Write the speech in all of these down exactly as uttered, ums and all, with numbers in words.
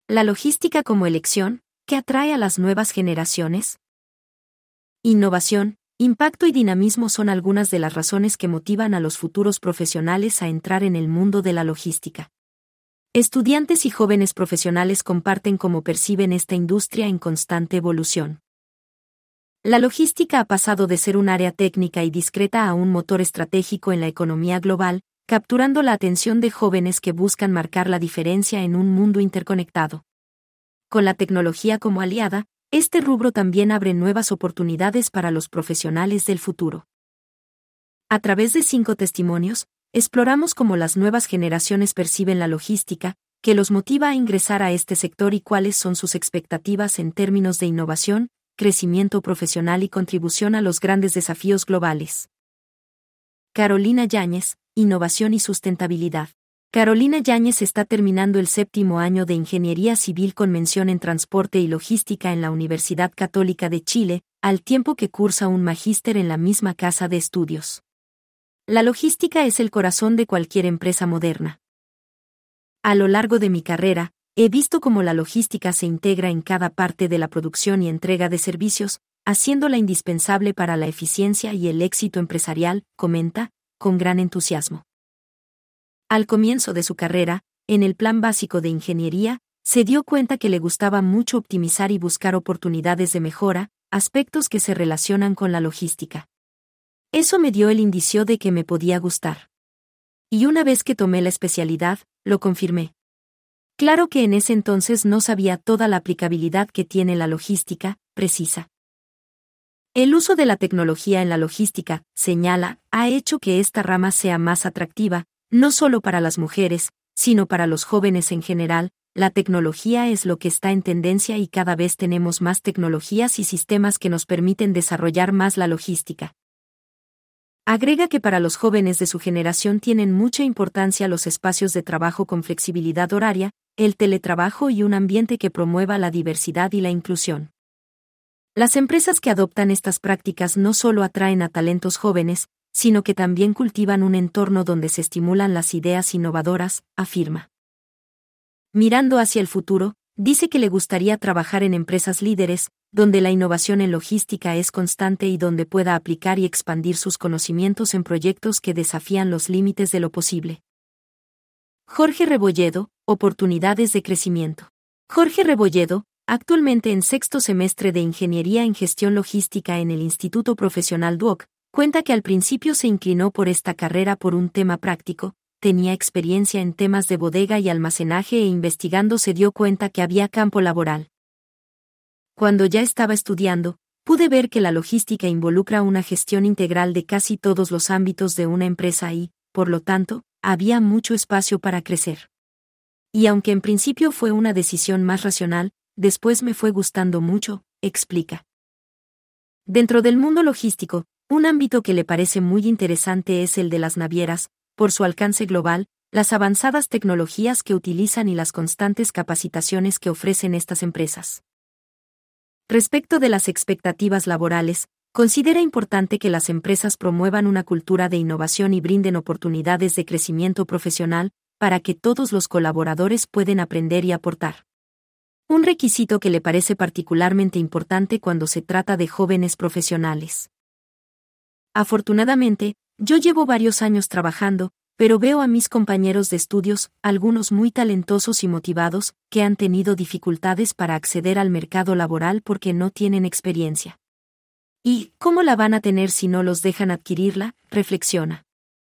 La logística como elección, ¿qué atrae a las nuevas generaciones? Innovación, impacto y dinamismo son algunas de las razones que motivan a los futuros profesionales a entrar en el mundo de la logística. Estudiantes y jóvenes profesionales comparten cómo perciben esta industria en constante evolución. La logística ha pasado de ser un área técnica y discreta a un motor estratégico en la economía global, capturando la atención de jóvenes que buscan marcar la diferencia en un mundo interconectado. Con la tecnología como aliada, este rubro también abre nuevas oportunidades para los profesionales del futuro. A través de cinco testimonios, exploramos cómo las nuevas generaciones perciben la logística, qué los motiva a ingresar a este sector y cuáles son sus expectativas en términos de innovación, crecimiento profesional y contribución a los grandes desafíos globales. Carolina Yáñez, Innovación y Sustentabilidad. Carolina Yáñez está terminando el séptimo año de Ingeniería Civil con mención en Transporte y Logística en la Universidad Católica de Chile, al tiempo que cursa un magíster en la misma casa de estudios. La logística es el corazón de cualquier empresa moderna. A lo largo de mi carrera, he visto cómo la logística se integra en cada parte de la producción y entrega de servicios, haciéndola indispensable para la eficiencia y el éxito empresarial, comenta, con gran entusiasmo. Al comienzo de su carrera, en el plan básico de ingeniería, se dio cuenta que le gustaba mucho optimizar y buscar oportunidades de mejora, aspectos que se relacionan con la logística. Eso me dio el indicio de que me podía gustar. Y una vez que tomé la especialidad, lo confirmé. Claro que en ese entonces no sabía toda la aplicabilidad que tiene la logística, precisa. El uso de la tecnología en la logística, señala, ha hecho que esta rama sea más atractiva, no solo para las mujeres, sino para los jóvenes en general. La tecnología es lo que está en tendencia y cada vez tenemos más tecnologías y sistemas que nos permiten desarrollar más la logística. Agrega que para los jóvenes de su generación tienen mucha importancia los espacios de trabajo con flexibilidad horaria, el teletrabajo y un ambiente que promueva la diversidad y la inclusión. Las empresas que adoptan estas prácticas no solo atraen a talentos jóvenes, sino que también cultivan un entorno donde se estimulan las ideas innovadoras, afirma. Mirando hacia el futuro, dice que le gustaría trabajar en empresas líderes, donde la innovación en logística es constante y donde pueda aplicar y expandir sus conocimientos en proyectos que desafían los límites de lo posible. Jorge Rebolledo, Oportunidades de crecimiento. Jorge Rebolledo, actualmente en sexto semestre de Ingeniería en Gestión Logística en el Instituto Profesional D U O C, cuenta que al principio se inclinó por esta carrera por un tema práctico, tenía experiencia en temas de bodega y almacenaje e investigando se dio cuenta que había campo laboral. Cuando ya estaba estudiando, pude ver que la logística involucra una gestión integral de casi todos los ámbitos de una empresa y, por lo tanto, había mucho espacio para crecer. Y aunque en principio fue una decisión más racional, después me fue gustando mucho, explica. Dentro del mundo logístico, un ámbito que le parece muy interesante es el de las navieras, por su alcance global, las avanzadas tecnologías que utilizan y las constantes capacitaciones que ofrecen estas empresas. Respecto de las expectativas laborales, considera importante que las empresas promuevan una cultura de innovación y brinden oportunidades de crecimiento profesional, para que todos los colaboradores puedan aprender y aportar. Un requisito que le parece particularmente importante cuando se trata de jóvenes profesionales. Afortunadamente, yo llevo varios años trabajando, pero veo a mis compañeros de estudios, algunos muy talentosos y motivados, que han tenido dificultades para acceder al mercado laboral porque no tienen experiencia. ¿Y cómo la van a tener si no los dejan adquirirla?, reflexiona.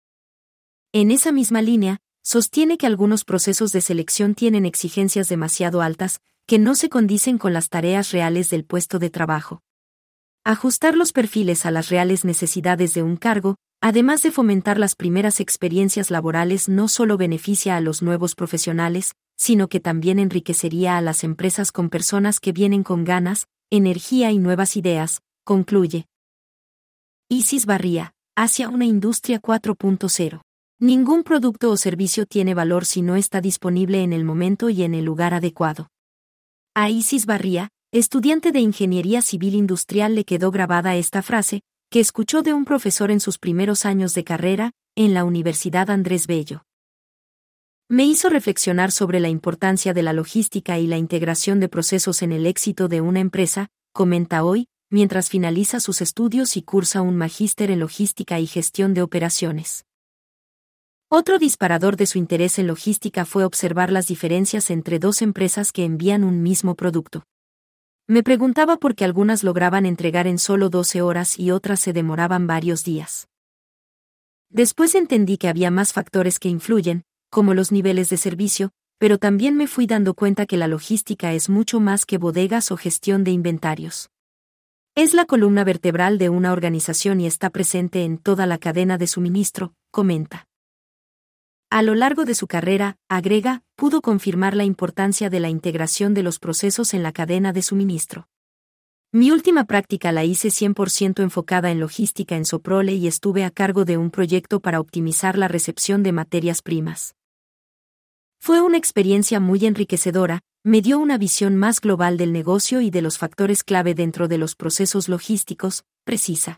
En esa misma línea, sostiene que algunos procesos de selección tienen exigencias demasiado altas, que no se condicen con las tareas reales del puesto de trabajo. Ajustar los perfiles a las reales necesidades de un cargo, además de fomentar las primeras experiencias laborales, no solo beneficia a los nuevos profesionales, sino que también enriquecería a las empresas con personas que vienen con ganas, energía y nuevas ideas, concluye. Isis Barría, hacia una industria cuatro punto cero. Ningún producto o servicio tiene valor si no está disponible en el momento y en el lugar adecuado. A Isis Barría, estudiante de Ingeniería Civil Industrial, le quedó grabada esta frase, que escuchó de un profesor en sus primeros años de carrera, en la Universidad Andrés Bello. Me hizo reflexionar sobre la importancia de la logística y la integración de procesos en el éxito de una empresa, comenta hoy, mientras finaliza sus estudios y cursa un magíster en logística y gestión de operaciones. Otro disparador de su interés en logística fue observar las diferencias entre dos empresas que envían un mismo producto. Me preguntaba por qué algunas lograban entregar en solo doce horas y otras se demoraban varios días. Después entendí que había más factores que influyen, como los niveles de servicio, pero también me fui dando cuenta que la logística es mucho más que bodegas o gestión de inventarios. Es la columna vertebral de una organización y está presente en toda la cadena de suministro, comenta. A lo largo de su carrera, agrega, pudo confirmar la importancia de la integración de los procesos en la cadena de suministro. Mi última práctica la hice cien por ciento enfocada en logística en Soprole y estuve a cargo de un proyecto para optimizar la recepción de materias primas. Fue una experiencia muy enriquecedora, me dio una visión más global del negocio y de los factores clave dentro de los procesos logísticos, precisa.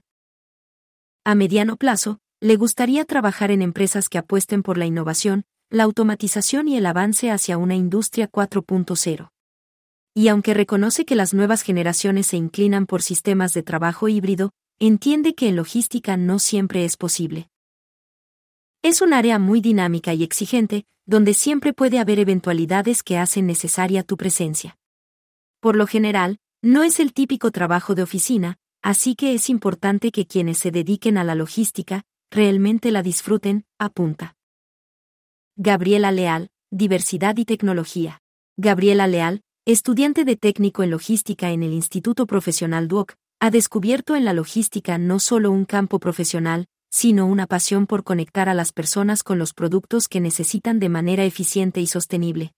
A mediano plazo, le gustaría trabajar en empresas que apuesten por la innovación, la automatización y el avance hacia una industria cuatro punto cero. Y aunque reconoce que las nuevas generaciones se inclinan por sistemas de trabajo híbrido, entiende que en logística no siempre es posible. Es un área muy dinámica y exigente, donde siempre puede haber eventualidades que hacen necesaria tu presencia. Por lo general, no es el típico trabajo de oficina, así que es importante que quienes se dediquen a la logística, realmente la disfruten, apunta. Gabriela Leal, Diversidad y Tecnología. Gabriela Leal, estudiante de técnico en logística en el Instituto Profesional D U O C, ha descubierto en la logística no solo un campo profesional, sino una pasión por conectar a las personas con los productos que necesitan de manera eficiente y sostenible.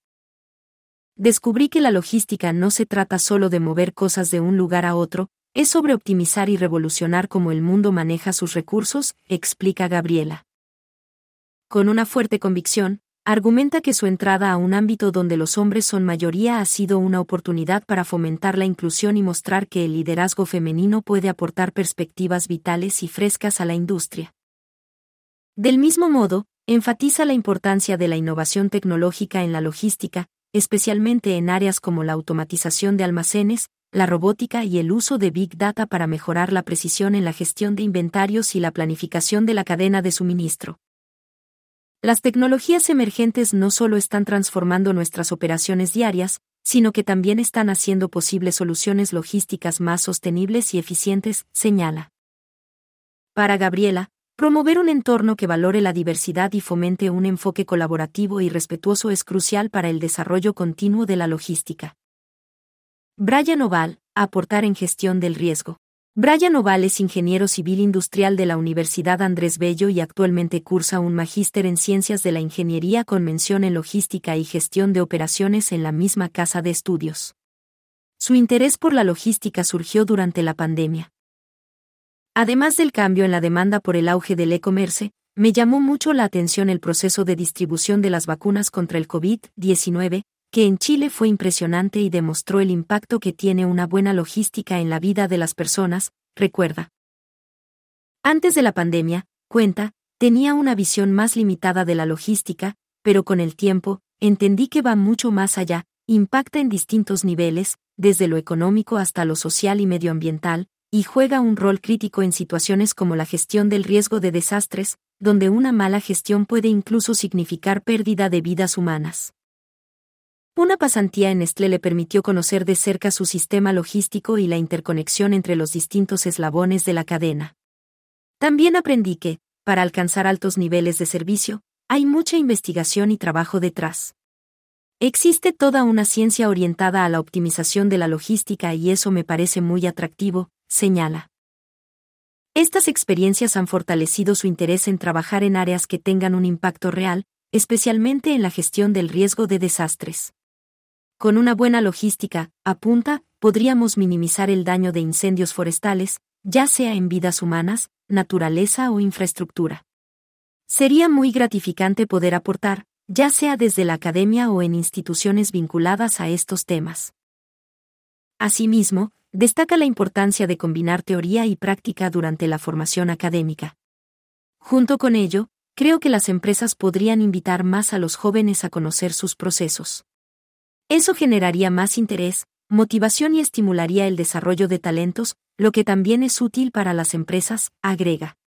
Descubrí que la logística no se trata solo de mover cosas de un lugar a otro, es sobre optimizar y revolucionar cómo el mundo maneja sus recursos, explica Gabriela. Con una fuerte convicción, argumenta que su entrada a un ámbito donde los hombres son mayoría ha sido una oportunidad para fomentar la inclusión y mostrar que el liderazgo femenino puede aportar perspectivas vitales y frescas a la industria. Del mismo modo, enfatiza la importancia de la innovación tecnológica en la logística, especialmente en áreas como la automatización de almacenes, la robótica y el uso de Big Data para mejorar la precisión en la gestión de inventarios y la planificación de la cadena de suministro. Las tecnologías emergentes no solo están transformando nuestras operaciones diarias, sino que también están haciendo posibles soluciones logísticas más sostenibles y eficientes, señala. Para Gabriela, promover un entorno que valore la diversidad y fomente un enfoque colaborativo y respetuoso es crucial para el desarrollo continuo de la logística. Brian Oval, aportar en gestión del riesgo. Brian Oval es ingeniero civil industrial de la Universidad Andrés Bello y actualmente cursa un magíster en Ciencias de la Ingeniería con mención en Logística y Gestión de Operaciones en la misma casa de estudios. Su interés por la logística surgió durante la pandemia. Además del cambio en la demanda por el auge del e-commerce, me llamó mucho la atención el proceso de distribución de las vacunas contra el COVID diecinueve, que en Chile fue impresionante y demostró el impacto que tiene una buena logística en la vida de las personas, recuerda. Antes de la pandemia, cuenta, tenía una visión más limitada de la logística, pero con el tiempo, entendí que va mucho más allá, impacta en distintos niveles, desde lo económico hasta lo social y medioambiental, y juega un rol crítico en situaciones como la gestión del riesgo de desastres, donde una mala gestión puede incluso significar pérdida de vidas humanas. Una pasantía en Nestlé le permitió conocer de cerca su sistema logístico y la interconexión entre los distintos eslabones de la cadena. También aprendí que, para alcanzar altos niveles de servicio, hay mucha investigación y trabajo detrás. Existe toda una ciencia orientada a la optimización de la logística y eso me parece muy atractivo, señala. Estas experiencias han fortalecido su interés en trabajar en áreas que tengan un impacto real, especialmente en la gestión del riesgo de desastres. Con una buena logística, apunta, podríamos minimizar el daño de incendios forestales, ya sea en vidas humanas, naturaleza o infraestructura. Sería muy gratificante poder aportar, ya sea desde la academia o en instituciones vinculadas a estos temas. Asimismo, destaca la importancia de combinar teoría y práctica durante la formación académica. Junto con ello, creo que las empresas podrían invitar más a los jóvenes a conocer sus procesos. Eso generaría más interés, motivación y estimularía el desarrollo de talentos, lo que también es útil para las empresas, agrega.